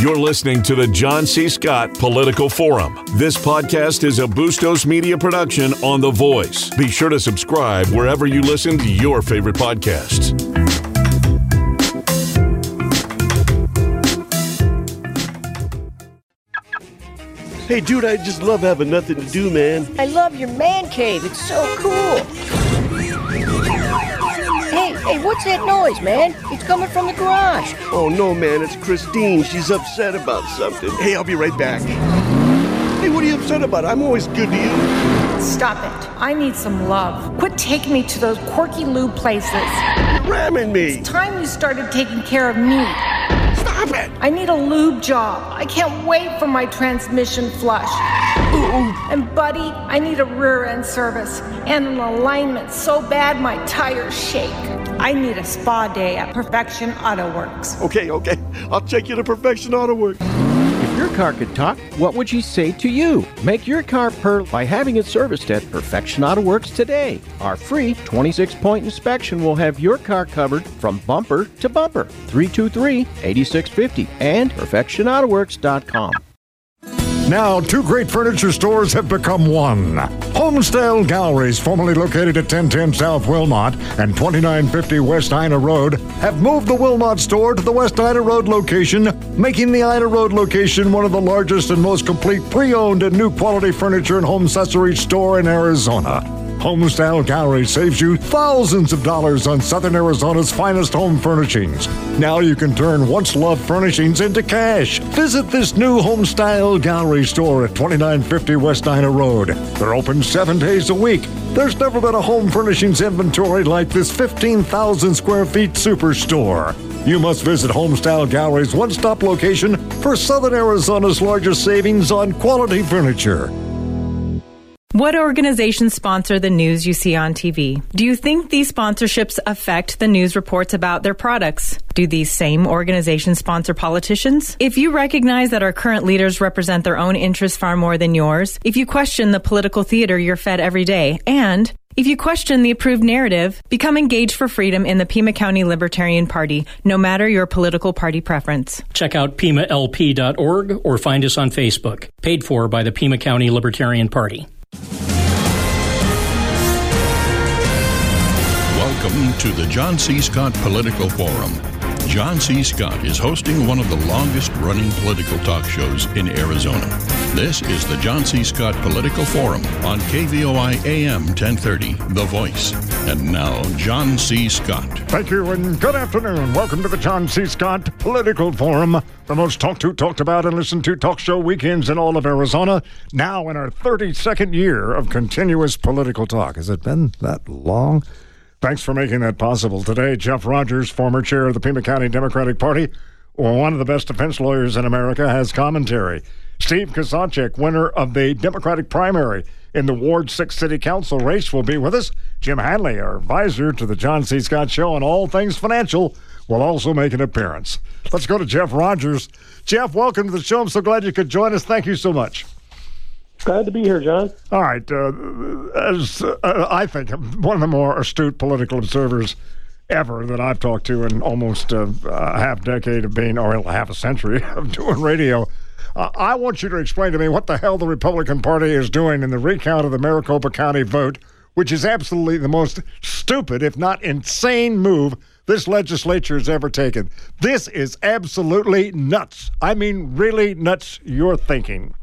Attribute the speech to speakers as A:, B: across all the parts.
A: You're listening to the John C. Scott Political Forum. This podcast is a Bustos Media production on The Voice. Be sure to subscribe wherever you listen to your favorite podcasts.
B: Hey, dude, I just love having nothing to do, man.
C: I love your man cave. It's so cool. Hey, what's that noise, man? It's coming from the garage.
B: Oh, no, man, it's Christine. She's upset about something. Hey, I'll be right back. Hey, what are you upset about? I'm always good to you.
D: Stop it. I need some love. Quit taking me to those quirky lube places.
B: You're ramming me.
D: It's time you started taking care of me.
B: Stop it.
D: I need a lube job. I can't wait for my transmission flush.
B: Ooh.
D: And buddy, I need a rear end service and an alignment so bad my tires shake. I need a spa day at Perfection Auto Works.
B: Okay. I'll take you to Perfection Auto Works.
E: If your car could talk, what would she say to you? Make your car purr by having it serviced at Perfection Auto Works today. Our free 26-point inspection will have your car covered from bumper to bumper. 323-8650 and perfectionautoworks.com.
F: Now, two great furniture stores have become one. Homestyle Galleries, formerly located at 1010 South Wilmot and 2950 West Ina Road, have moved the Wilmot store to the West Ina Road location, making the Ina Road location one of the largest and most complete pre-owned and new quality furniture and home accessories store in Arizona. Homestyle Gallery saves you thousands of dollars on Southern Arizona's finest home furnishings. Now you can turn once-loved furnishings into cash. Visit this new Homestyle Gallery store at 2950 West Ina Road. They're open 7 days a week. There's never been a home furnishings inventory like this 15,000 square feet superstore. You must visit Homestyle Gallery's one-stop location for Southern Arizona's largest savings on quality furniture.
G: What organizations sponsor the news you see on TV? Do you think these sponsorships affect the news reports about their products? Do these same organizations sponsor politicians? If you recognize that our current leaders represent their own interests far more than yours, if you question the political theater you're fed every day, and if you question the approved narrative, become engaged for freedom in the Pima County Libertarian Party, no matter your political party preference.
H: Check out PimaLP.org or find us on Facebook. Paid for by the Pima County Libertarian Party.
I: Welcome to the John C. Scott Political Forum. John C. Scott is hosting one of the longest-running political talk shows in Arizona. This is the John C. Scott Political Forum on KVOI AM 1030, The Voice. And now, John C. Scott.
F: Thank you, and good afternoon. Welcome to the John C. Scott Political Forum, the most talked about, and listened to talk show weekends in all of Arizona, now in our 32nd year of continuous political talk. Has it been that long? Thanks for making that possible. Today, Jeff Rogers, former chair of the Pima County Democratic Party, one of the best defense lawyers in America, has commentary. Steve Kozachik, winner of the Democratic primary in the Ward 6 City Council race, will be with us. Jim Hanley, our advisor to the John C. Scott Show on all things financial, will also make an appearance. Let's go to Jeff Rogers. Jeff, welcome to the show. I'm so glad you could join us. Thank you so much.
J: Glad to be here, John.
F: All right. As I think one of the more astute political observers ever that I've talked to in almost a half decade of being, or half a century of doing radio, I want you to explain to me what the hell the Republican Party is doing in the recount of the Maricopa County vote, which is absolutely the most stupid, if not insane, move this legislature has ever taken. This is absolutely nuts. I mean, really nuts, you're thinking.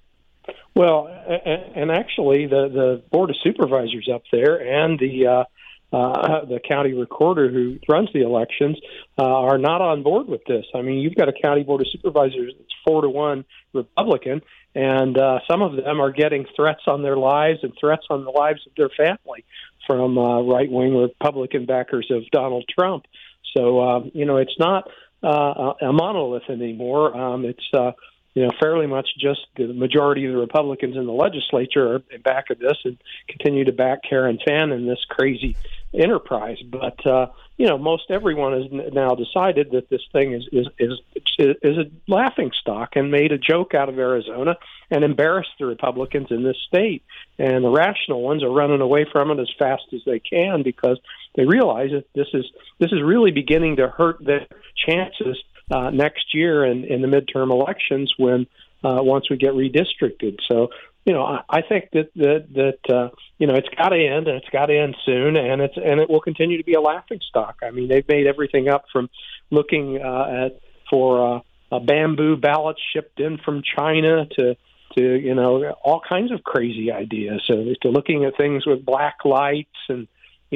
J: Well, and actually, the Board of Supervisors up there and the county recorder who runs the elections are not on board with this. I mean, you've got a county Board of Supervisors that's 4-1 Republican, and some of them are getting threats on their lives and threats on the lives of their family from right-wing Republican backers of Donald Trump. So, it's not a monolith anymore. It's fairly much just the majority of the Republicans in the legislature are in back of this and continue to back Karen Fann in this crazy enterprise. But, most everyone has now decided that this thing is a laughingstock and made a joke out of Arizona and embarrassed the Republicans in this state. And the rational ones are running away from it as fast as they can because they realize that this is really beginning to hurt their chances next year in the midterm elections when once we get redistricted. So, I think that it's got to end, and it's got to end soon, and it will continue to be a laughingstock. I mean, they've made everything up from looking for bamboo ballots shipped in from China to all kinds of crazy ideas. So to looking at things with black lights, and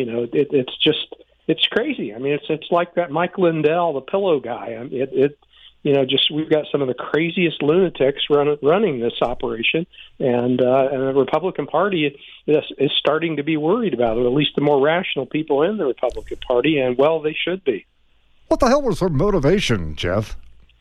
J: it's crazy. I mean, it's like that Mike Lindell, the pillow guy. We've got some of the craziest lunatics running this operation, and the Republican Party is starting to be worried about it. At least the more rational people in the Republican Party, and well, they should be.
F: What the hell was her motivation, Jeff?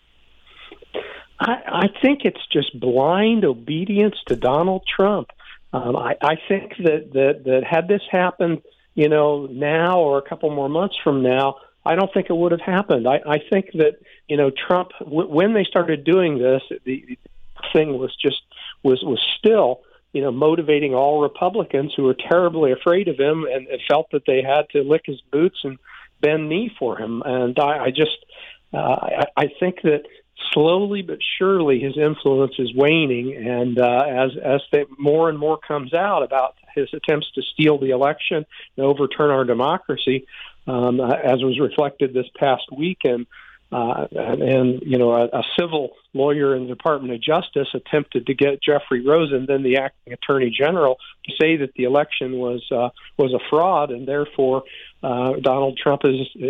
J: I think it's just blind obedience to Donald Trump. I think that had this happened, now or a couple more months from now, I don't think it would have happened. I think that, Trump, when they started doing this, the thing was still, motivating all Republicans who were terribly afraid of him and felt that they had to lick his boots and bend knee for him. And I think that slowly but surely his influence is waning, and as more and more comes out about his attempts to steal the election and overturn our democracy, as was reflected this past weekend, a civil lawyer in the Department of Justice attempted to get Jeffrey Rosen, then the acting attorney general, to say that the election was a fraud, and therefore Donald Trump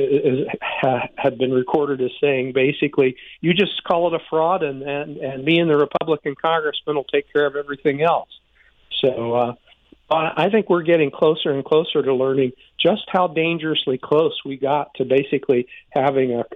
J: had been recorded as saying, basically, you just call it a fraud, and me and the Republican congressman will take care of everything else. So I think we're getting closer and closer to learning just how dangerously close we got to basically having a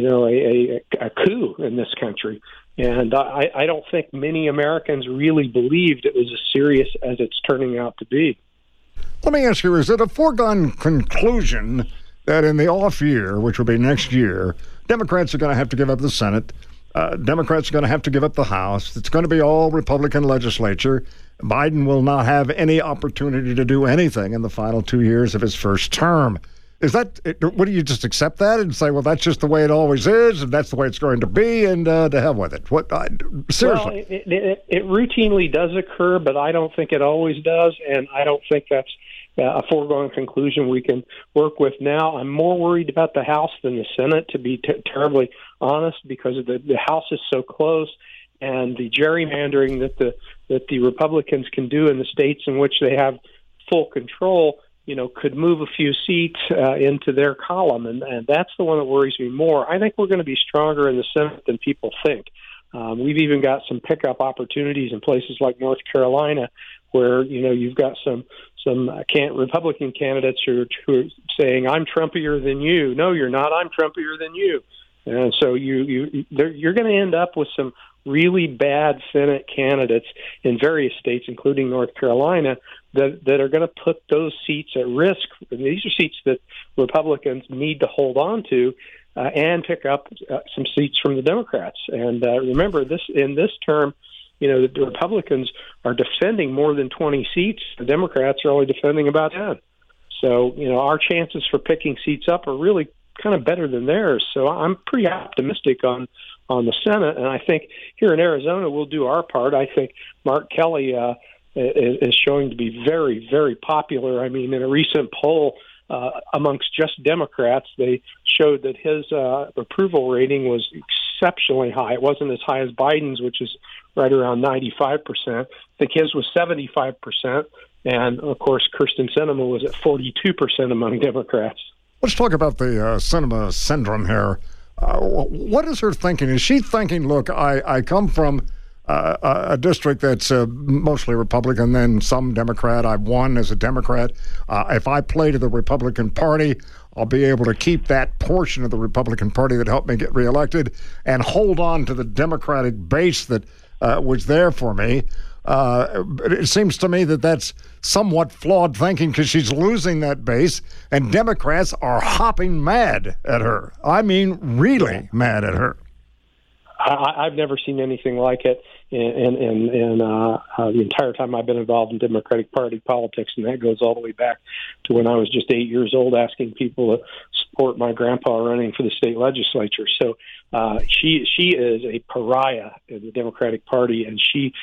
J: coup in this country. And I don't think many Americans really believed it was as serious as it's turning out to be.
F: Let me ask you, is it a foregone conclusion that in the off year, which will be next year, Democrats are going to have to give up the Senate, Democrats are going to have to give up the House, it's going to be all Republican legislature, Biden will not have any opportunity to do anything in the final 2 years of his first term? Is that, what do you just accept that and say, well, that's just the way it always is, and that's the way it's going to be, and to hell with it? Seriously.
J: Well, it routinely does occur, but I don't think it always does, and I don't think that's a foregone conclusion we can work with now. I'm more worried about the House than the Senate, to be terribly honest, because the House is so close, and the gerrymandering that the Republicans can do in the states in which they have full control, could move a few seats into their column, and that's the one that worries me more. I think we're going to be stronger in the Senate than people think. We've even got some pickup opportunities in places like North Carolina, where you've got some Republican candidates who are saying, "I'm Trumpier than you." No, you're not. I'm Trumpier than you. And so you're going to end up with some really bad Senate candidates in various states, including North Carolina, that are going to put those seats at risk. And these are seats that Republicans need to hold on to and pick up some seats from the Democrats. And remember, in this term, the Republicans are defending more than 20 seats. The Democrats are only defending about 10. So, our chances for picking seats up are really kind of better than theirs. So I'm pretty optimistic on the Senate, and I think here in Arizona we'll do our part. I think Mark Kelly is showing to be very, very popular. I mean, in a recent poll amongst just Democrats, they showed that his approval rating was exceptionally high. It wasn't as high as Biden's, which is right around 95%. I think his was 75%, and of course Kyrsten Sinema was at 42% among Democrats.
F: Let's talk about the Sinema syndrome here. What is her thinking? Is she thinking, look, I come from a district that's mostly Republican, then some Democrat. I've won as a Democrat. If I play to the Republican Party, I'll be able to keep that portion of the Republican Party that helped me get reelected and hold on to the Democratic base that was there for me. It seems to me that that's somewhat flawed thinking, because she's losing that base, and Democrats are hopping mad at her. I mean, really mad at her.
J: I've never seen anything like it in the entire time I've been involved in Democratic Party politics, and that goes all the way back to when I was just 8 years old, asking people to support my grandpa running for the state legislature. So she is a pariah in the Democratic Party, and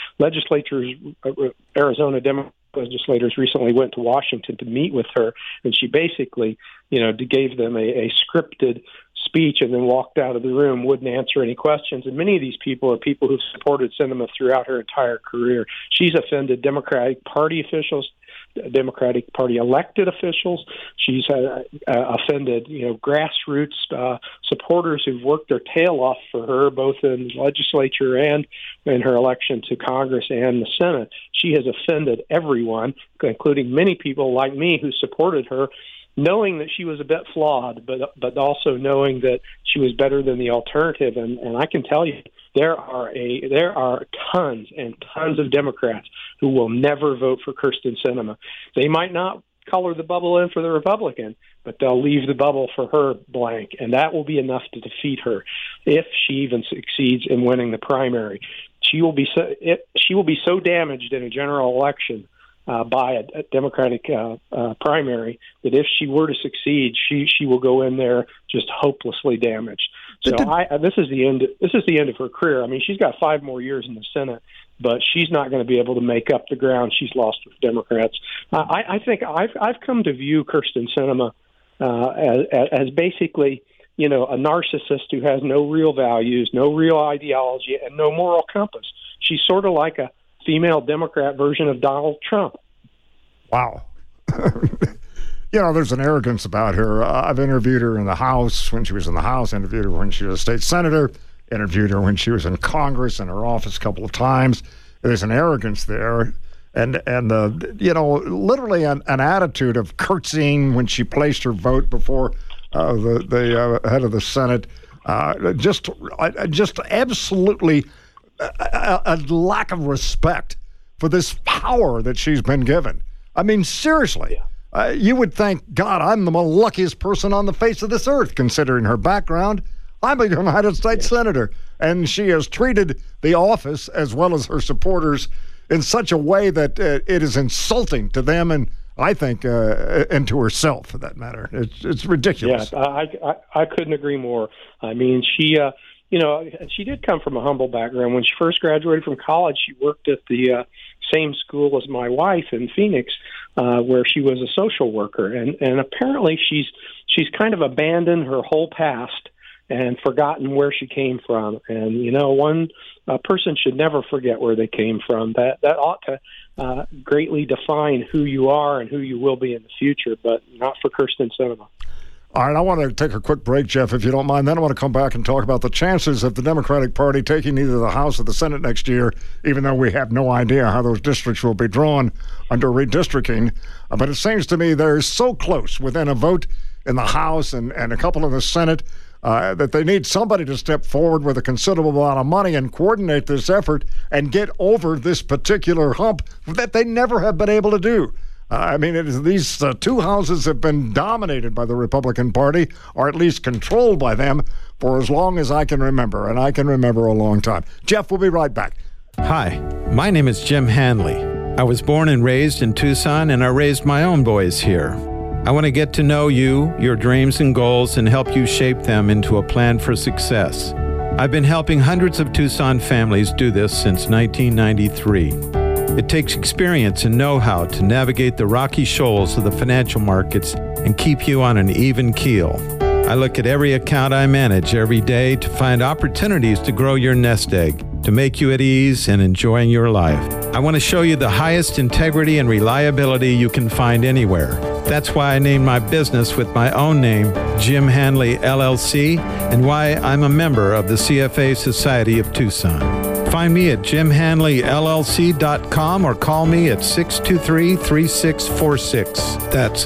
J: Arizona Democratic legislators recently went to Washington to meet with her, and she basically, gave them a scripted speech and then walked out of the room, wouldn't answer any questions. And many of these people are people who've supported Sinema throughout her entire career. She's offended Democratic Party officials, Democratic Party elected officials. She's offended, grassroots supporters who've worked their tail off for her, both in the legislature and in her election to Congress and the Senate. She has offended everyone, including many people like me who supported her, knowing that she was a bit flawed, but also knowing that she was better than the alternative. And I can tell you, there are tons and tons of Democrats who will never vote for Kyrsten Sinema. They might not color the bubble in for the Republican, but they'll leave the bubble for her blank, and that will be enough to defeat her if she even succeeds in winning the primary. She will be so damaged in a general election by a Democratic primary that if she were to succeed, she will go in there just hopelessly damaged. So this is the end. This is the end of her career. I mean, she's got 5 more years in the Senate, but she's not going to be able to make up the ground she's lost with Democrats. I think I've come to view Kyrsten Sinema as basically, a narcissist who has no real values, no real ideology, and no moral compass. She's sort of like a female Democrat version of Donald Trump.
F: Wow. There's an arrogance about her. I've interviewed her in the House when she was in the House, interviewed her when she was a state senator, interviewed her when she was in Congress in her office a couple of times. There's an arrogance there. And literally an attitude of curtsying when she placed her vote before the head of the Senate. Just absolutely a lack of respect for this power that she's been given. I mean, seriously, you would think, God, I'm the luckiest person on the face of this earth, considering her background. I'm a United States Senator, and she has treated the office as well as her supporters in such a way that it is insulting to them, and I think, and to herself, for that matter. It's ridiculous.
J: Yeah, I couldn't agree more. I mean, she did come from a humble background. When she first graduated from college, she worked at the same school as my wife in Phoenix, where she was a social worker. And apparently she's kind of abandoned her whole past and forgotten where she came from. And, one person should never forget where they came from. That ought to greatly define who you are and who you will be in the future, but not for Kyrsten Sinema.
F: All right, I want to take a quick break, Jeff, if you don't mind. Then I want to come back and talk about the chances of the Democratic Party taking either the House or the Senate next year, even though we have no idea how those districts will be drawn under redistricting. But it seems to me they're so close within a vote in the House and a couple in the Senate that they need somebody to step forward with a considerable amount of money and coordinate this effort and get over this particular hump that they never have been able to do. These two houses have been dominated by the Republican Party, or at least controlled by them, for as long as I can remember, and I can remember a long time. Jeff, we'll be right back.
K: Hi, my name is Jim Hanley. I was born and raised in Tucson, and I raised my own boys here. I want to get to know you, your dreams and goals, and help you shape them into a plan for success. I've been helping hundreds of Tucson families do this since 1993. It takes experience and know-how to navigate the rocky shoals of the financial markets and keep you on an even keel. I look at every account I manage every day to find opportunities to grow your nest egg, to make you at ease and enjoying your life. I want to show you the highest integrity and reliability you can find anywhere. That's why I named my business with my own name, Jim Hanley LLC, and why I'm a member of the CFA Society of Tucson. Find me at jimhanleyllc.com or call me at 623-3646. That's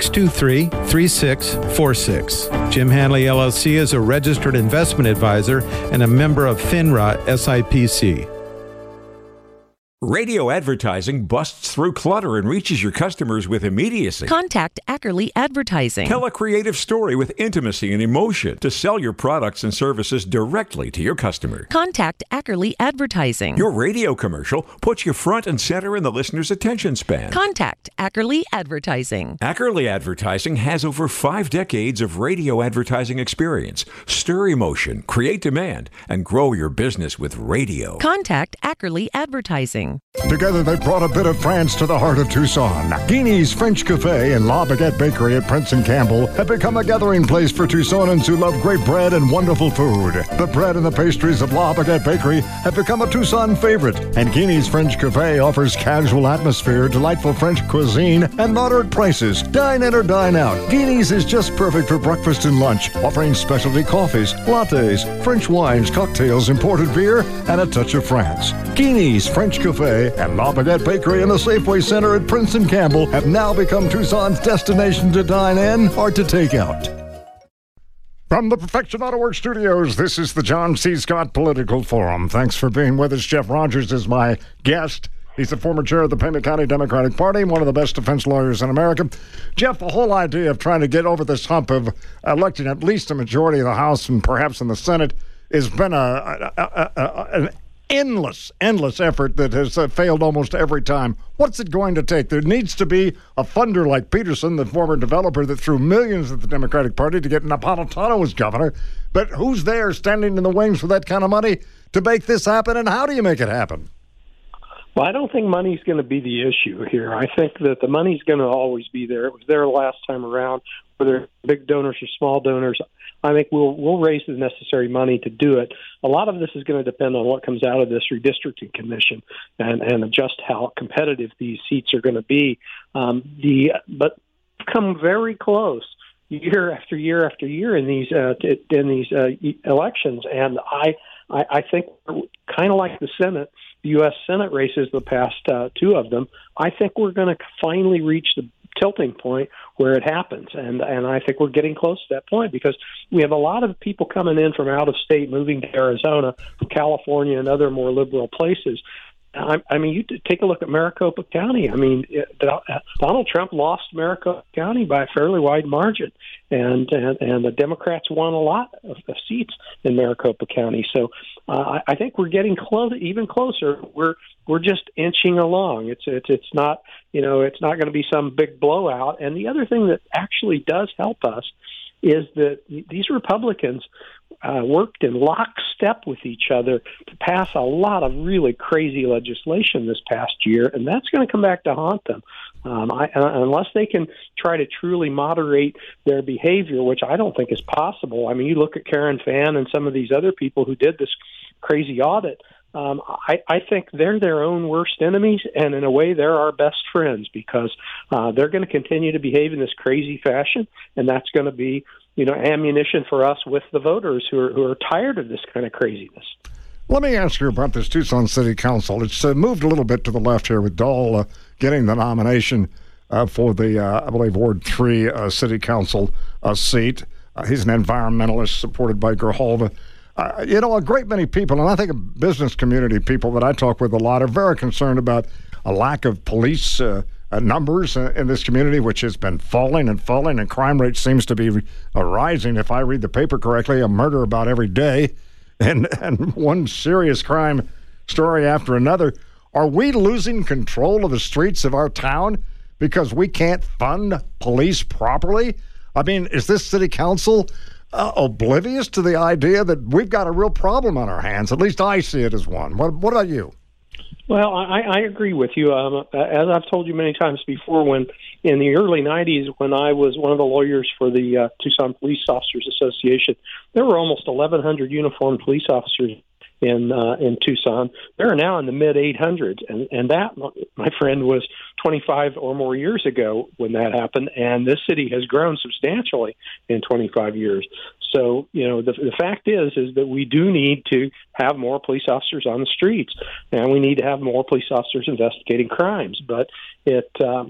K: 623-3646. Jim Hanley LLC is a registered investment advisor and a member of FINRA SIPC.
L: Radio advertising busts through clutter and reaches your customers with immediacy.
M: Contact Ackerley Advertising.
L: Tell a creative story with intimacy and emotion to sell your products and services directly to your customer.
M: Contact Ackerley Advertising.
L: Your radio commercial puts you front and center in the listener's attention span.
M: Contact Ackerley Advertising.
L: Ackerley Advertising has over 5 decades of radio advertising experience. Stir emotion, create demand, and grow your business with radio.
M: Contact Ackerley Advertising.
F: Together, they brought a bit of France to the heart of Tucson. Guinea's French Cafe and La Baguette Bakery at Prince and Campbell have become a gathering place for Tucsonans who love great bread and wonderful food. The bread and the pastries of La Baguette Bakery have become a Tucson favorite, and Guinea's French Cafe offers casual atmosphere, delightful French cuisine, and moderate prices. Dine in or dine out. Guinea's is just perfect for breakfast and lunch, offering specialty coffees, lattes, French wines, cocktails, imported beer, and a touch of France. Guinea's French Cafe and La Baguette Bakery in the Safeway Center at Prince and Campbell have now become Tucson's destination to dine in or to take out. From the Perfection Auto Works studios, this is the John C. Scott Political Forum. Thanks for being with us. Jeff Rogers is my guest. He's the former chair of the Pima County Democratic Party, one of the best defense lawyers in America. Jeff, the whole idea of trying to get over this hump of electing at least a majority of the House and perhaps in the Senate has been an endless effort that has failed almost every time. What's it going to take? There needs to be a funder like Peterson, the former developer that threw millions at the Democratic Party to get Napolitano as governor. But who's there standing in the wings for that kind of money to make this happen, and how do you make it happen?
J: Well, I don't think money's going to be the issue here. I think that the money's going to always be there. It was there last time around, whether big donors or small donors. I think we'll raise the necessary money to do it. A lot of this is going to depend on what comes out of this redistricting commission and just how competitive these seats are going to be. But come very close year after year after year in these elections, and I think kind of like the Senate, the U.S. Senate races, the past 2 of them. I think we're going to finally reach the tilting point where it happens, and I think we're getting close to that point because we have a lot of people coming in from out of state, moving to Arizona, from California, and other more liberal places. I mean, you take a look at Maricopa County. I mean, Donald Trump lost Maricopa County by a fairly wide margin, and the Democrats won a lot of seats in Maricopa County. So I think we're getting close, even closer. We're just inching along. It's not, it's not going to be some big blowout. And the other thing that actually does help us is that these Republicans worked in lockstep with each other to pass a lot of really crazy legislation this past year, and that's going to come back to haunt them. Unless they can try to truly moderate their behavior, which I don't think is possible. I mean, you look at Karen Fann and some of these other people who did this crazy audit. I think they're their own worst enemies, and in a way, they're our best friends because they're going to continue to behave in this crazy fashion, and that's going to be, ammunition for us with the voters who are tired of this kind of craziness.
F: Let me ask you about this Tucson City Council. It's moved a little bit to the left here with Dahl getting the nomination for the, I believe, Ward 3 City Council seat. He's an environmentalist supported by Grijalva. A great many people, and I think a business community people that I talk with a lot, are very concerned about a lack of police numbers in this community, which has been falling, and crime rate seems to be rising. If I read the paper correctly, a murder about every day, and one serious crime story after another. Are we losing control of the streets of our town because we can't fund police properly? I mean, is this city council oblivious to the idea that we've got a real problem on our hands? At least I see it as one. What about you?
J: Well, I agree with you. As I've told you many times before, when in the early 90s, when I was one of the lawyers for the Tucson Police Officers Association, there were almost 1,100 uniformed police officers in Tucson. They're now in the mid-800s, and that, my friend, was 25 or more years ago when that happened, and this city has grown substantially in 25 years. So, the fact is that we do need to have more police officers on the streets, and we need to have more police officers investigating crimes. But and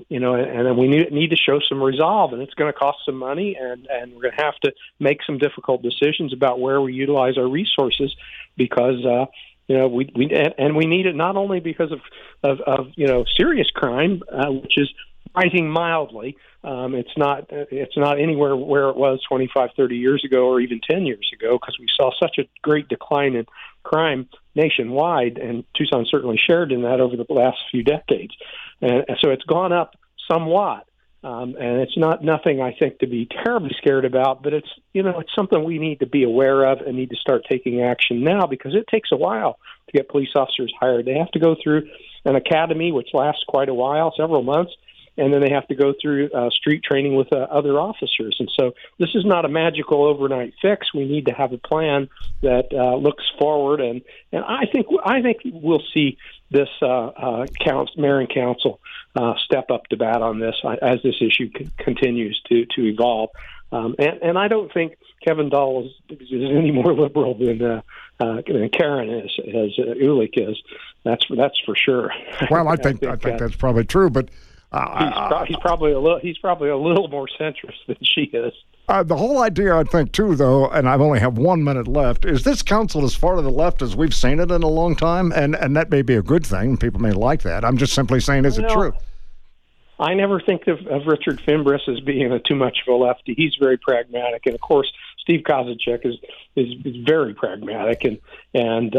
J: we need to show some resolve, and it's going to cost some money, and we're going to have to make some difficult decisions about where we utilize our resources because we need it not only because of serious crime, which is rising mildly. It's not anywhere where it was 25, 30 years ago or even 10 years ago, because we saw such a great decline in crime nationwide, and Tucson certainly shared in that over the last few decades. And so it's gone up somewhat. And it's nothing I think to be terribly scared about, but it's something we need to be aware of and need to start taking action now, because it takes a while to get police officers hired. They have to go through an academy, which lasts quite a while, several months, and then they have to go through street training with other officers. And so this is not a magical overnight fix. We need to have a plan that looks forward, and I think we'll see this mayor and council step up to bat on this as this issue continues to evolve. And I don't think Kevin Dahl is any more liberal than Karen is, as Ulick is. That's for sure.
F: Well, I think that's probably true, but
J: he's probably a little more centrist than she is.
F: The whole idea, I think, too, though, and I only have 1 minute left, is this council as far to the left as we've seen it in a long time, and that may be a good thing. People may like that. I'm just simply saying, is it true?
J: I never think of Richard Fimbres as being too much of a lefty. He's very pragmatic, and of course, Steve Kozachek is very pragmatic and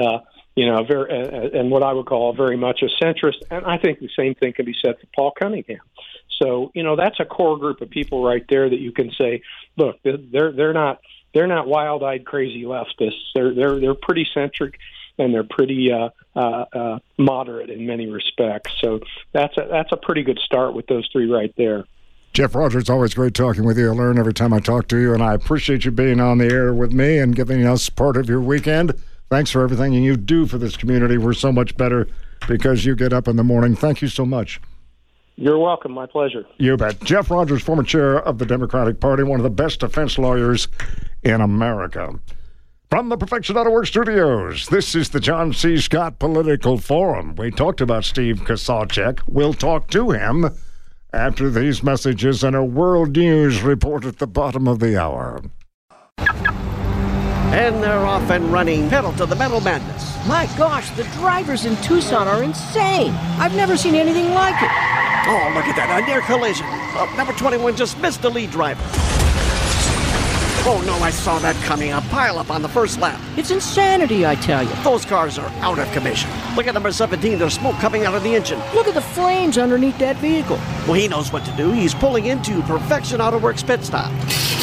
J: what I would call very much a centrist. And I think the same thing can be said for Paul Cunningham. So that's a core group of people right there that you can say, look, they're not wild-eyed crazy leftists. They're pretty centric, and they're pretty moderate in many respects. So that's a pretty good start with those three right there.
F: Jeff Rogers, always great talking with you. I learn every time I talk to you, and I appreciate you being on the air with me and giving us part of your weekend. Thanks for everything you do for this community. We're so much better because you get up in the morning. Thank you so much.
J: You're welcome. My pleasure.
F: You bet. Jeff Rogers, former chair of the Democratic Party, one of the best defense lawyers in America. From the Perfection Auto Works studios, this is the John C. Scott Political Forum. We talked about Steve Kozachek. We'll talk to him after these messages and a world news report at the bottom of the hour.
C: And they're off and running, pedal to the metal madness. My gosh, the drivers in Tucson are insane. I've never seen anything like it. Oh, look at that, a near collision. Number 21 just missed the lead driver. Oh, no, I saw that coming. A pileup on the first lap. It's insanity, I tell you. Those cars are out of commission. Look at number 17. There's smoke coming out of the engine. Look at the flames underneath that vehicle. Well, he knows what to do. He's pulling into Perfection Auto Works pit stop.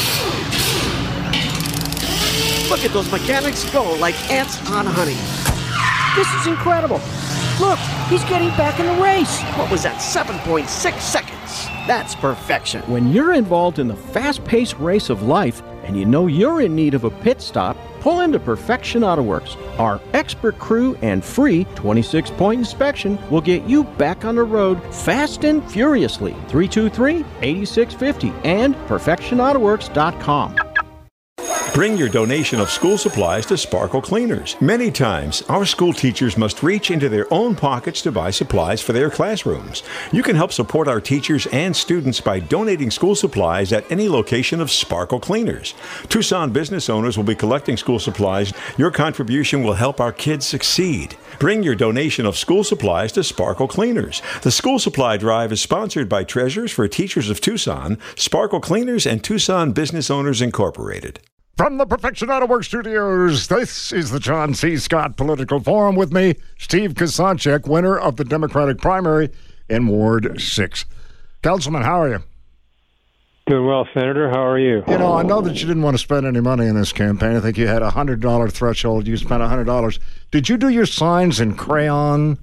C: Look at those mechanics go like ants on honey. This is incredible. Look, he's getting back in the race. What was that, 7.6 seconds? That's perfection.
E: When you're involved in the fast-paced race of life and you know you're in need of a pit stop, pull into Perfection Auto Works. Our expert crew and free 26-point inspection will get you back on the road fast and furiously. 323-8650 and perfectionautoworks.com.
L: Bring your donation of school supplies to Sparkle Cleaners. Many times, our school teachers must reach into their own pockets to buy supplies for their classrooms. You can help support our teachers and students by donating school supplies at any location of Sparkle Cleaners. Tucson business owners will be collecting school supplies. Your contribution will help our kids succeed. Bring your donation of school supplies to Sparkle Cleaners. The school supply drive is sponsored by Treasures for Teachers of Tucson, Sparkle Cleaners, and Tucson Business Owners Incorporated.
F: From the Perfection Auto Works studios, this is the John C. Scott Political Forum with me, Steve Kozachek, winner of the Democratic primary in Ward 6. Councilman, how are you?
N: Doing well, Senator. How are you?
F: You know, I know that you didn't want to spend any money in this campaign. I think you had a $100 threshold. You spent $100. Did you do your signs in crayon?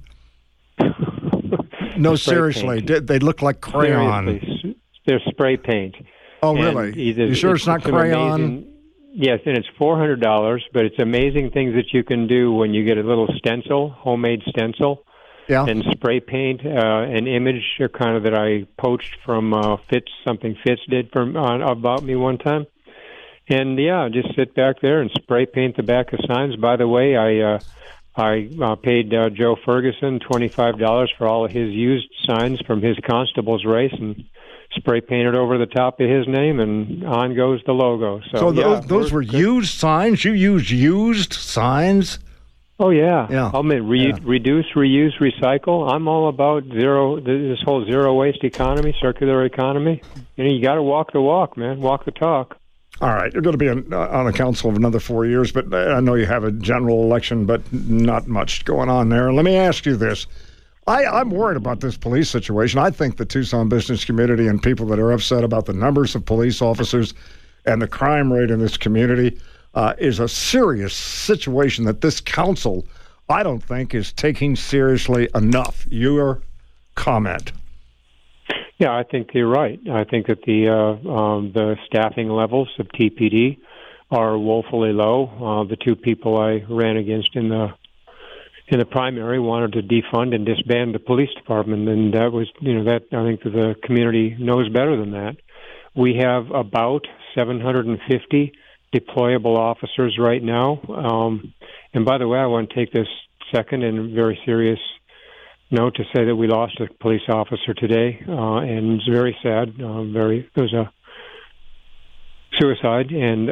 F: No, seriously. They look like crayon.
N: Seriously. They're spray paint.
F: Oh, really? You sure it's not crayon?
N: Yes, and it's $400, but it's amazing things that you can do when you get a little stencil, homemade stencil, and spray paint an image kind of that I poached from something Fitz did about me one time. And, just sit back there and spray paint the back of signs. By the way, I paid Joe Ferguson $25 for all of his used signs from his constable's race, and spray painted over the top of his name, and on goes the logo.
F: So those were used signs? You used used signs?
N: Oh, yeah. I mean, reduce, reuse, recycle. I'm all about this whole zero waste economy, circular economy. You got to walk the walk, man. Walk the talk.
F: All right. You're going to be on the council of another 4 years, but I know you have a general election, but not much going on there. Let me ask you this. I'm worried about this police situation. I think the Tucson business community and people that are upset about the numbers of police officers and the crime rate in this community is a serious situation that this council, I don't think, is taking seriously enough. Your comment?
N: Yeah, I think you're right. I think that the staffing levels of TPD are woefully low. The two people I ran against in the primary wanted to defund and disband the police department, and that was, that I think that the community knows better than that. We have about 750 deployable officers right now. And by the way, I want to take this second and very serious note to say that we lost a police officer today, and it's very sad. It was a suicide, and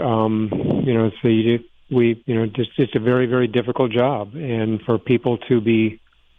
N: it's a very, very difficult job, and for people to be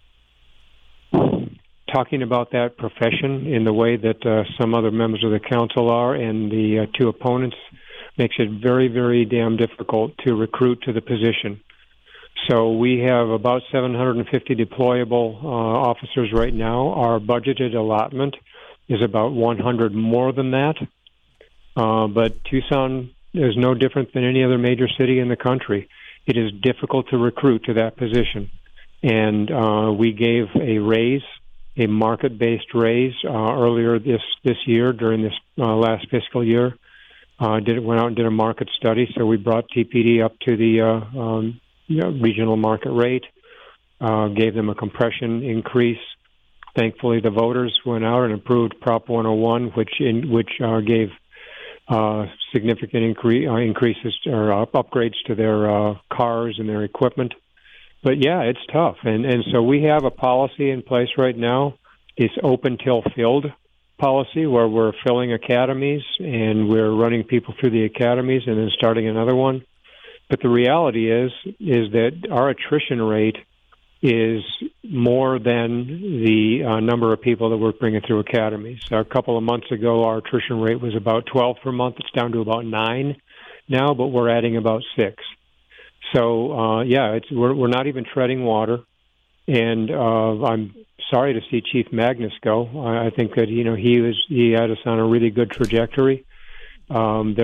N: talking about that profession in the way that some other members of the council are, and the two opponents, makes it very, very damn difficult to recruit to the position. So we have about 750 deployable officers right now. Our budgeted allotment is about 100 more than that. But Tucson is no different than any other major city in the country. It is difficult to recruit to that position. And we gave a raise, a market-based raise, earlier this year during this last fiscal year. Went out and did a market study, so we brought TPD up to the regional market rate, gave them a compression increase. Thankfully, the voters went out and approved Prop 101, which gave significant increases or upgrades to their cars and their equipment. But yeah, it's tough, and so we have a policy in place right now. It's open till filled policy, where we're filling academies and we're running people through the academies and then starting another one. But the reality is that our attrition rate is more than the number of people that we're bringing through academies. So a couple of months ago, our attrition rate was about 12 per month. It's down to about 9 now, but we're adding about 6. So we're not even treading water. And I'm sorry to see Chief Magnus go. I think that he had us on a really good trajectory. When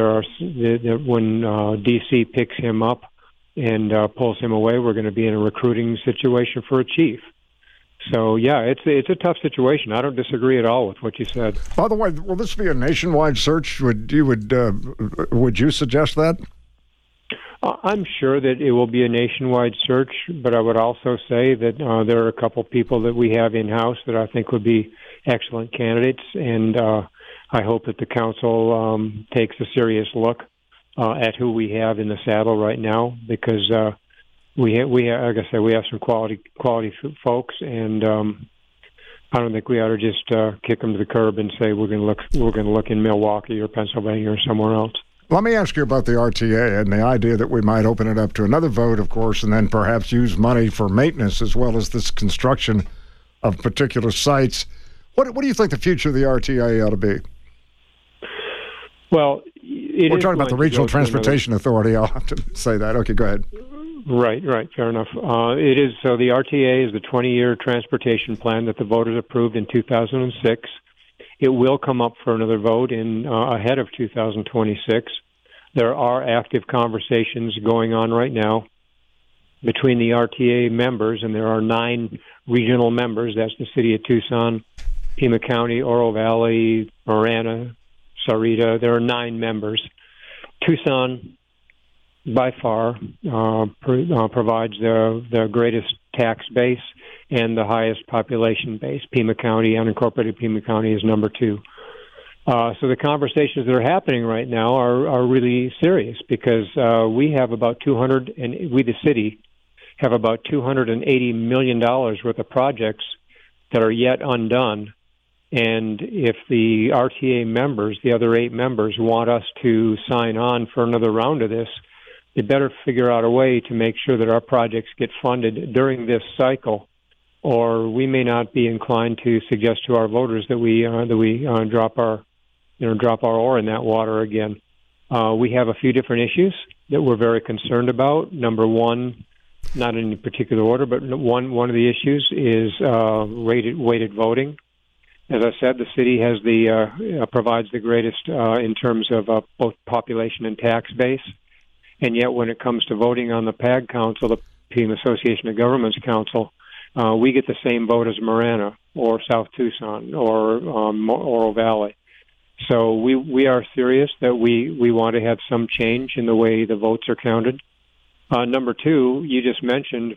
N: DC picks him up and pulls him away, we're going to be in a recruiting situation for a chief. So yeah, it's a tough situation. I don't disagree at all with what you said.
F: By the way, will this be a nationwide search? Would you suggest that?
N: I'm sure that it will be a nationwide search, but I would also say that there are a couple people that we have in-house that I think would be excellent candidates, and I hope that the council takes a serious look at who we have in the saddle right now, because we have, like I said, we have some quality folks, and I don't think we ought to just kick them to the curb and say we're going to look in Milwaukee or Pennsylvania or somewhere else.
F: Let me ask you about the RTA and the idea that we might open it up to another vote, of course, and then perhaps use money for maintenance as well as this construction of particular sites. What do you think the future of the RTA ought to be?
N: Well,
F: we're talking about the Regional Transportation Authority. I'll have to say that. Okay, go ahead.
N: Right. Fair enough. It is. So the RTA is the 20-year transportation plan that the voters approved in 2006. It will come up for another vote ahead of 2026. There are active conversations going on right now between the RTA members, and there are 9 regional members. That's the city of Tucson, Pima County, Oro Valley, Marana, Sarita. There are 9 members. Tucson, by far, provides the greatest tax base and the highest population base. Pima County, unincorporated Pima County, is number 2. So the conversations that are happening right now are really serious, because we have about we the city have about $280 million worth of projects that are yet undone. And if the RTA members, the other 8 members, want us to sign on for another round of this, they better figure out a way to make sure that our projects get funded during this cycle, or we may not be inclined to suggest to our voters that we drop our ore in that water again. We have a few different issues that we're very concerned about. Number one, not in any particular order, but one of the issues is weighted voting. As I said, the city has provides the greatest in terms of both population and tax base, and yet when it comes to voting on the PAG Council, the Pima Association of Governments Council, we get the same vote as Marana or South Tucson or Oro Valley. So we are serious that we want to have some change in the way the votes are counted. Number two, you just mentioned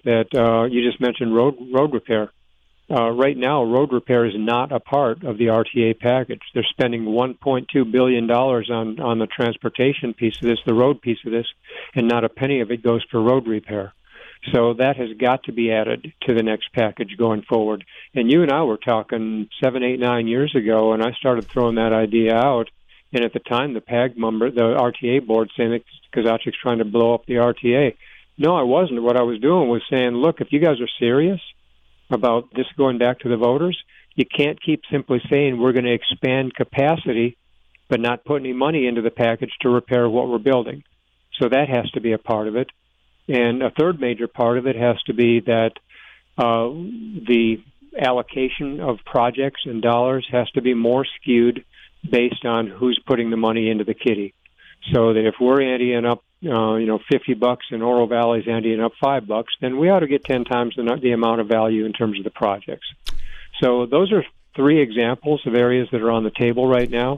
N: road repair. Right now, road repair is not a part of the RTA package. They're spending $1.2 billion on the transportation piece of this, the road piece of this, and not a penny of it goes for road repair. So that has got to be added to the next package going forward. And you and I were talking 7, 8, 9 years ago, and I started throwing that idea out. And at the time, the PAG member, the RTA board, saying that Kozachik's trying to blow up the RTA. No, I wasn't. What I was doing was saying, look, if you guys are serious about this going back to the voters, you can't keep simply saying we're going to expand capacity but not put any money into the package to repair what we're building. So that has to be a part of it. And a third major part of it has to be that the allocation of projects and dollars has to be more skewed based on who's putting the money into the kitty. So that if we're anteing up, $50 and Oro Valley's anteing up $5, then we ought to get 10 times the amount of value in terms of the projects. So those are 3 examples of areas that are on the table right now.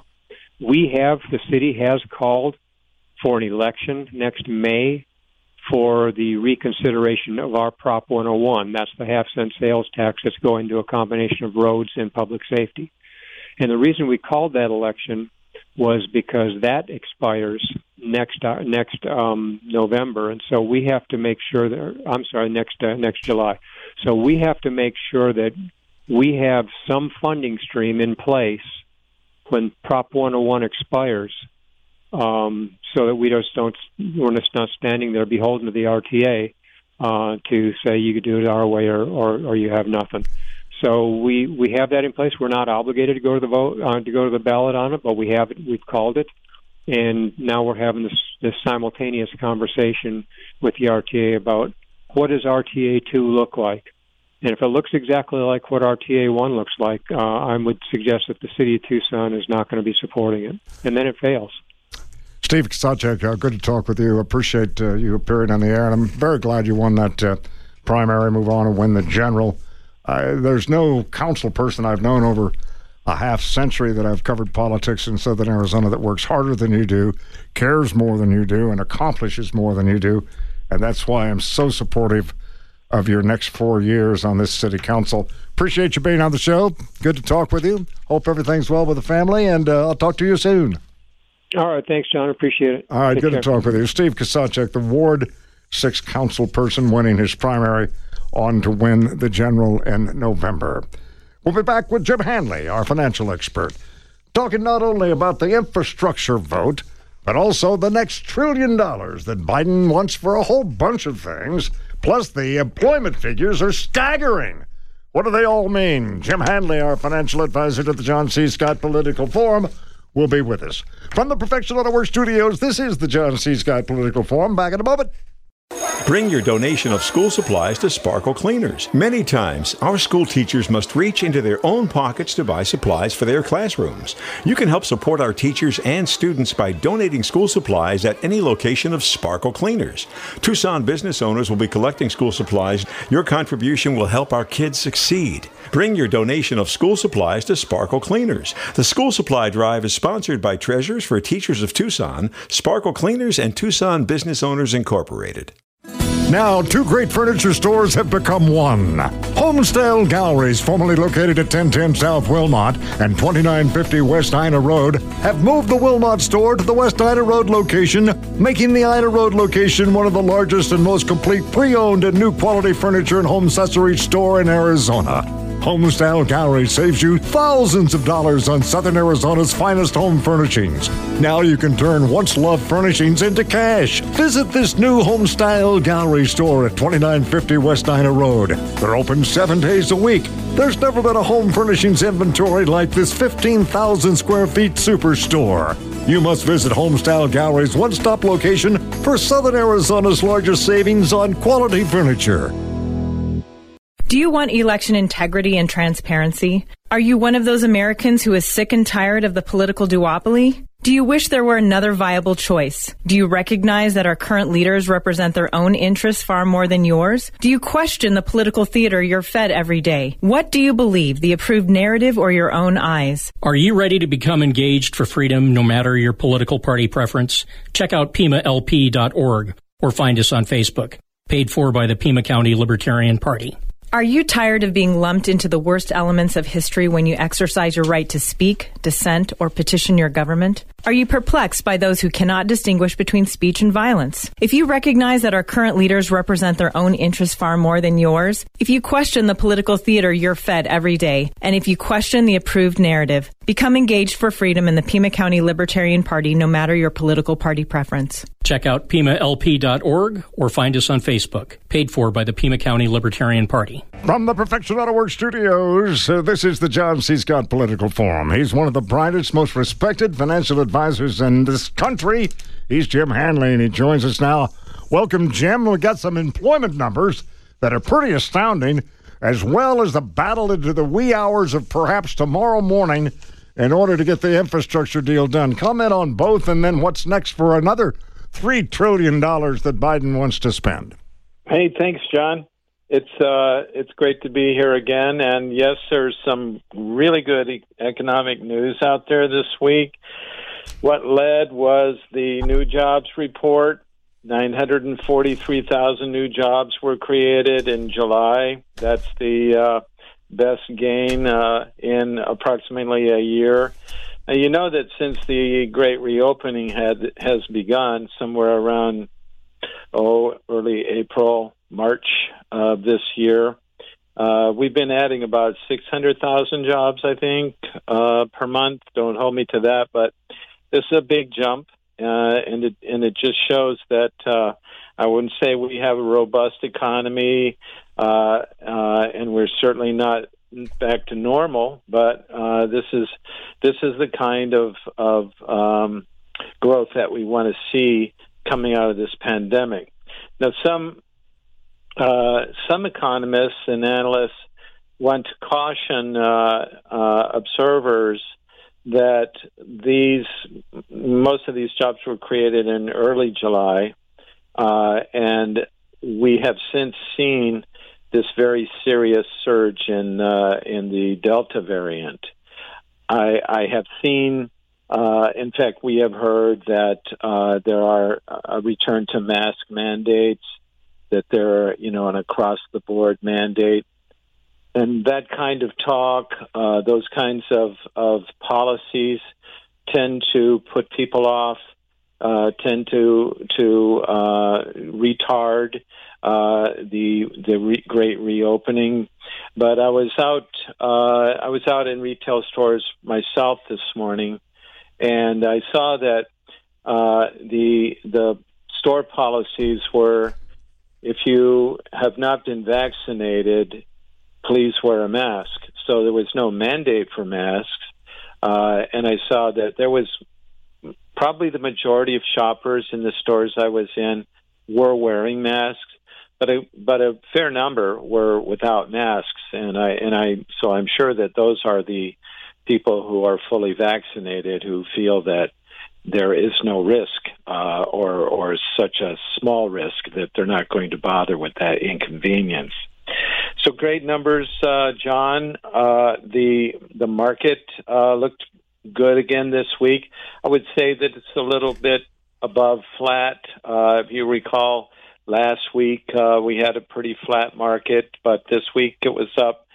N: The city has called for an election next May for the reconsideration of our Prop 101. That's the half-cent sales tax that's going to a combination of roads and public safety. And the reason we called that election was because that expires next November, and so we have to make sure that next July. So we have to make sure that we have some funding stream in place when Prop 101 expires, so that we're just not standing there beholden to the RTA to say you could do it our way or you have nothing. So we have that in place. We're not obligated to go to the vote to go to the ballot on it, but we have it. We've called it, and now we're having this simultaneous conversation with the RTA about what does RTA 2 look like, and if it looks exactly like what RTA 1 looks like, I would suggest that the city of Tucson is not going to be supporting it, and then it fails.
F: Steve Kozachik, good to talk with you. Appreciate you appearing on the air, and I'm very glad you won that primary. Move on and win the general. There's no council person I've known over a half century that I've covered politics in Southern Arizona that works harder than you do, cares more than you do, and accomplishes more than you do. And that's why I'm so supportive of your next 4 years on this city council. Appreciate you being on the show. Good to talk with you. Hope everything's well with the family, and I'll talk to you soon.
N: All right. Thanks, John. Appreciate it.
F: All right.
N: Take
F: good
N: care.
F: to talk with you. Steve Kozachik, the Ward 6 council person, winning his primary, on to win the general in November. We'll be back with Jim Hanley, our financial expert, talking not only about the infrastructure vote, but also the next $1 trillion that Biden wants for a whole bunch of things. Plus, the employment figures are staggering. What do they all mean? Jim Hanley, our financial advisor to the John C. Scott Political Forum, will be with us. From the Perfection Auto Works studios, this is the John C. Scott Political Forum. Back in a moment.
L: Bring your donation of school supplies to Sparkle Cleaners. Many times, our school teachers must reach into their own pockets to buy supplies for their classrooms. You can help support our teachers and students by donating school supplies at any location of Sparkle Cleaners. Tucson business owners will be collecting school supplies. Your contribution will help our kids succeed. Bring your donation of school supplies to Sparkle Cleaners. The school supply drive is sponsored by Treasures for Teachers of Tucson, Sparkle Cleaners, and Tucson Business Owners Incorporated.
F: Now, 2 great furniture stores have become one. Homestyle Galleries, formerly located at 1010 South Wilmot and 2950 West Ina Road, have moved the Wilmot store to the West Ina Road location, making the Ina Road location one of the largest and most complete pre-owned and new quality furniture and home accessories store in Arizona. Homestyle Gallery saves you thousands of dollars on Southern Arizona's finest home furnishings. Now you can turn once-loved furnishings into cash Visit this new Homestyle Gallery store at 2950 West Ina Road. They're open 7 days a week. There's never been a home furnishings inventory like this 15,000 square feet superstore. You must visit Homestyle Gallery's one-stop location for Southern Arizona's largest savings on quality furniture.
G: Do you want election integrity and transparency? Are you one of those Americans who is sick and tired of the political duopoly? Do you wish there were another viable choice? Do you recognize that our current leaders represent their own interests far more than yours? Do you question the political theater you're fed every day? What do you believe, the approved narrative or your own eyes?
H: Are you ready to become engaged for freedom no matter your political party preference? Check out PimaLP.org or find us on Facebook. Paid for by the Pima County Libertarian Party.
G: Are you tired of being lumped into the worst elements of history when you exercise your right to speak, dissent, or petition your government? Are you perplexed by those who cannot distinguish between speech and violence? If you recognize that our current leaders represent their own interests far more than yours, if you question the political theater you're fed every day, and if you question the approved narrative, become engaged for freedom in the Pima County Libertarian Party no matter your political party preference.
H: Check out PimaLP.org or find us on Facebook. Paid for by the Pima County Libertarian Party.
F: From the Perfection Auto Works studios, this is the John C. Scott Political Forum. He's one of the brightest, most respected financial advisors in this country. He's Jim Hanley, and he joins us now. Welcome, Jim. We've got some employment numbers that are pretty astounding, as well as the battle into the wee hours of perhaps tomorrow morning in order to get the infrastructure deal done. Comment on both, and then what's next for another $3 trillion that Biden wants to spend.
N: Hey, thanks, John. It's great to be here again. And yes, there's some really good economic news out there this week. What led was the new jobs report. 943,000 new jobs were created in July. That's the best gain in approximately a year. Now, you know that since the great reopening has begun somewhere around early April, March of this year, we've been adding about 600,000 jobs, I think, per month. Don't hold me to that, but this is a big jump, and it just shows that I wouldn't say we have a robust economy, and we're certainly not back to normal, but this is the kind of growth that we want to see coming out of this pandemic. Now, some economists and analysts want to caution observers that most of these jobs were created in early July, and we have since seen this very serious surge in the Delta variant. I have seen, in fact, we have heard that there are a return to mask mandates, that there are, an across-the-board mandate. And that kind of talk, those kinds of policies tend to put people off, tend to retard the great reopening. But I was out in retail stores myself this morning, and I saw that the store policies were, if you have not been vaccinated, please wear a mask. So there was no mandate for masks, and I saw that there was probably the majority of shoppers in the stores I was in were wearing masks, but a fair number were without masks, so I'm sure that those are the people who are fully vaccinated who feel that there is no risk or such a small risk that they're not going to bother with that inconvenience. So great numbers, John. The market looked good again this week. I would say that it's a little bit above flat. If you recall, last week we had a pretty flat market, but this week it was up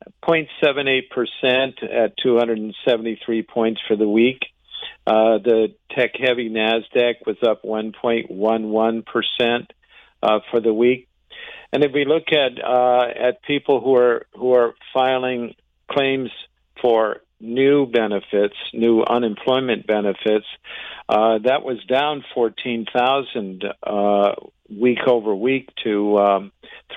N: 0.78% at 273 points for the week. The tech-heavy NASDAQ was up 1.11% for the week. And if we look at people who are filing claims for
O: new benefits, new unemployment benefits, that was down 14,000 week over week to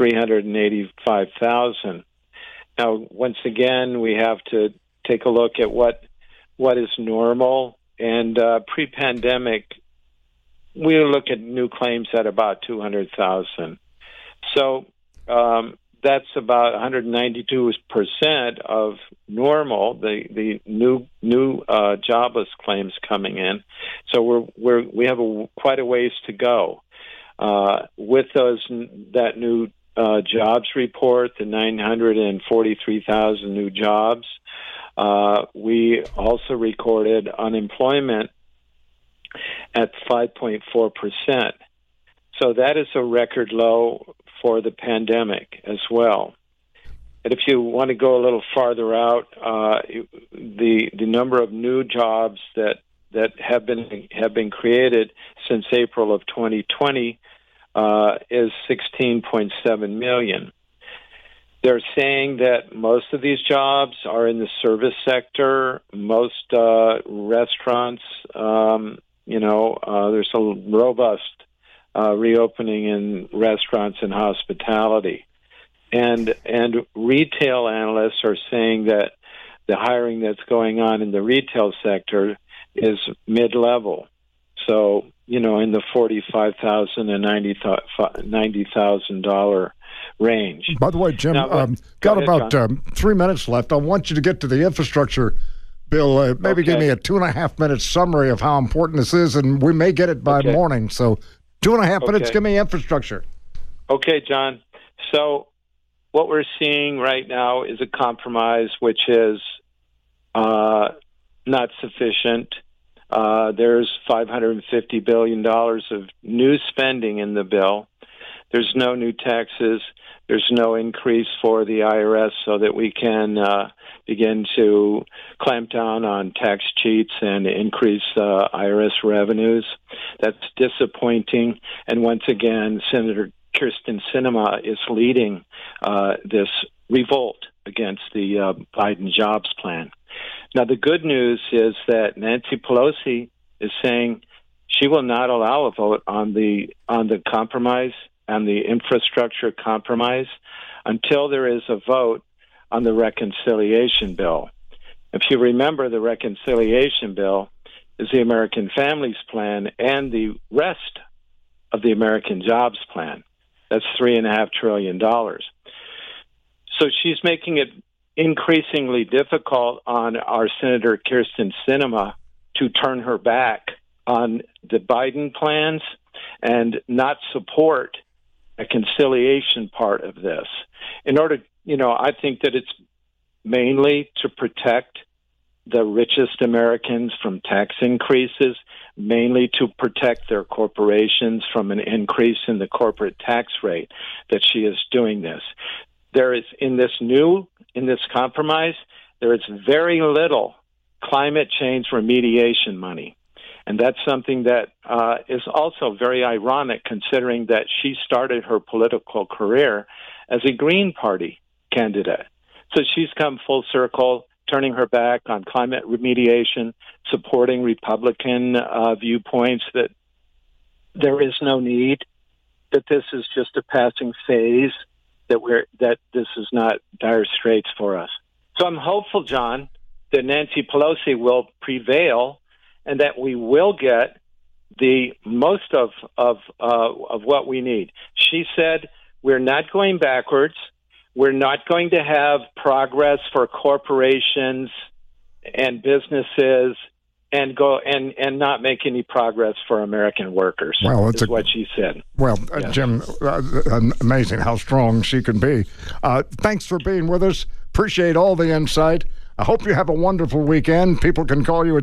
O: 385,000. Now, once again, we have to take a look at what is normal. And pre-pandemic, we look at new claims at about 200,000. So that's about 192% of normal, the new jobless claims coming in. So we have quite a ways to go. With that new jobs report, the 943,000 new jobs, we also recorded unemployment at 5.4%. So that is a record low for the pandemic as well. And if you want to go a little farther out, the number of new jobs that have been created since April of 2020 is 16.7 million. They're saying that most of these jobs are in the service sector. Most restaurants, there's a robust reopening in restaurants and hospitality. And retail analysts are saying that the hiring that's going on in the retail sector is mid-level. So, in the $45,000 and $90,000 range.
F: By the way, Jim, got about 3 minutes left. I want you to get to the infrastructure bill. Maybe give me a 2.5-minute summary of how important this is, and we may get it by morning. So 2.5 minutes, give me infrastructure. Okay,
O: John. So what we're seeing right now is a compromise which is not sufficient. There's $550 billion of new spending in the bill. There's no new taxes. There's no increase for the IRS so that we can begin to clamp down on tax cheats and increase IRS revenues. That's disappointing. And once again, Senator Kyrsten Sinema is leading this revolt against the Biden jobs plan. Now, the good news is that Nancy Pelosi is saying she will not allow a vote on the compromise, on the infrastructure compromise, until there is a vote on the reconciliation bill. If you remember, the reconciliation bill is the American Families Plan and the rest of the American Jobs Plan. That's $3.5 trillion. So she's making it increasingly difficult on our Senator Kyrsten Sinema to turn her back on the Biden plans and not support a conciliation part of this. In order, I think that it's mainly to protect the richest Americans from tax increases, mainly to protect their corporations from an increase in the corporate tax rate that she is doing this. There is, in this compromise, there is very little climate change remediation money. And that's something that is also very ironic, considering that she started her political career as a Green Party candidate. So she's come full circle, turning her back on climate remediation, supporting Republican viewpoints that there is no need, that this is just a passing phase, that this is not dire straits for us. So I'm hopeful, John, that Nancy Pelosi will prevail and that we will get the most of what we need. She said, we're not going backwards. We're not going to have progress for corporations and businesses and not make any progress for American workers. Well, that's what she said.
F: Well, yes. Jim, amazing how strong she can be. Thanks for being with us. Appreciate all the insight. I hope you have a wonderful weekend. People can call you at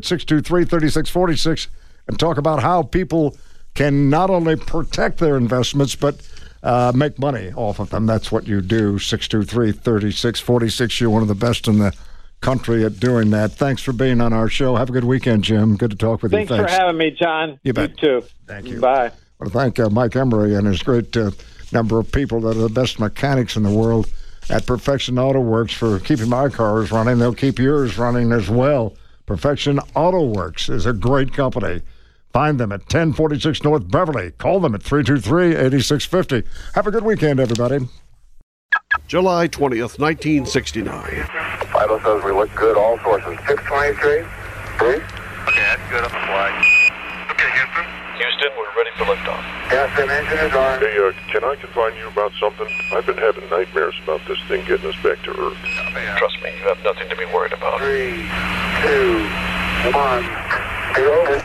F: 623-3646 and talk about how people can not only protect their investments, but make money off of them. That's what you do. 623-3646. You're one of the best in the country at doing that. Thanks for being on our show. Have a good weekend, Jim. Good to talk with you.
O: Thanks for having me, John.
F: You bet.
O: You too.
F: Thank you.
O: Bye.
F: I want to thank Mike Emery and his great number of people that are the best mechanics in the world at Perfection Auto Works for keeping my cars running. They'll keep yours running as well. Perfection Auto Works is a great company. Find them at 1046 North Beverly. Call them at 323-8650. Have a good weekend, everybody.
B: July 20th, 1969.
P: Vital says we look good, all sources. 623, please. Okay, that's good on the flag. Okay, Houston. Houston, we're ready for liftoff. Gas and engine is on.
Q: Hey, can I confide you about something? I've been having nightmares about this thing getting us back to Earth.
P: Trust me, you have nothing to be worried about. 3, 2, 1, 0.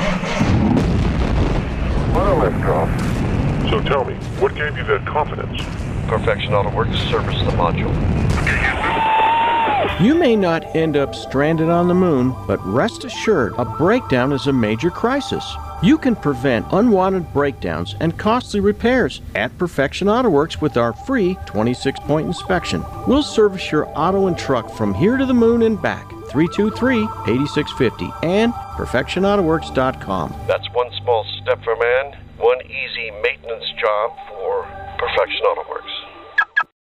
P: What a liftoff.
Q: So tell me, what gave you that confidence?
P: Perfection Auto Works service the module.
E: You may not end up stranded on the moon, but rest assured, a breakdown is a major crisis. You can prevent unwanted breakdowns and costly repairs at Perfection Auto Works with our free 26-point inspection. We'll service your auto and truck from here to the moon and back. 323-8650 and perfectionautoworks.com.
P: That's one small step for man, one easy maintenance job for Perfection Auto Works.